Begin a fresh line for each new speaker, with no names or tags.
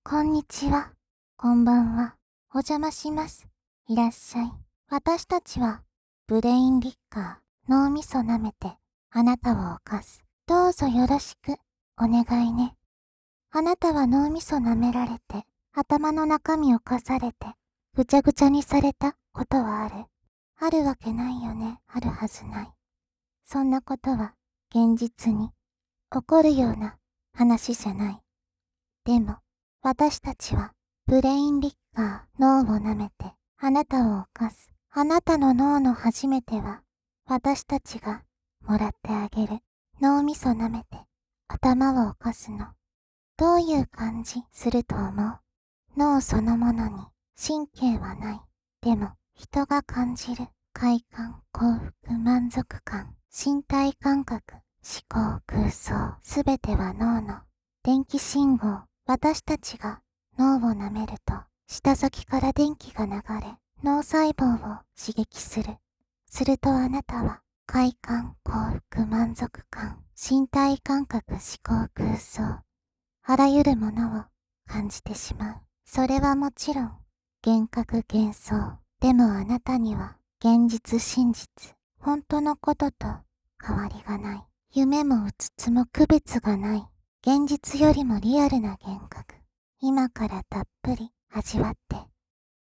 こんにちは。こんばんは。お邪魔します。いらっしゃい。私たちは、ブレインリッカー、脳みそ舐めて、あなたを犯す。どうぞよろしく、お願いね。あなたは脳みそ舐められて、頭の中身をかされて、ぐちゃぐちゃにされたことはある。あるわけないよね。あるはずない。そんなことは、現実に、起こるような話じゃない。でも、私たちは、ブレインリッカー、脳を舐めて、あなたを犯す。あなたの脳の初めては、私たちが、もらってあげる。脳みそ舐めて、頭を犯すの。どういう感じすると思う？脳そのものに、神経はない。でも、人が感じる、快感、幸福、満足感、身体感覚、思考、空想、すべては脳の電気信号。私たちが脳を舐めると、舌先から電気が流れ、脳細胞を刺激する。するとあなたは、快感、幸福、満足感、身体感覚、思考、空想、あらゆるものを感じてしまう。それはもちろん、幻覚幻想。でもあなたには、現実真実、本当のことと変わりがない。夢もうつつも区別がない。現実よりもリアルな幻覚。今からたっぷり味わって